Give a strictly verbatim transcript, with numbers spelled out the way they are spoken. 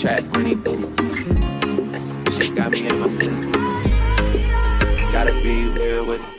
trap money, boo. Shit got me in my feelings. Gotta be real with it.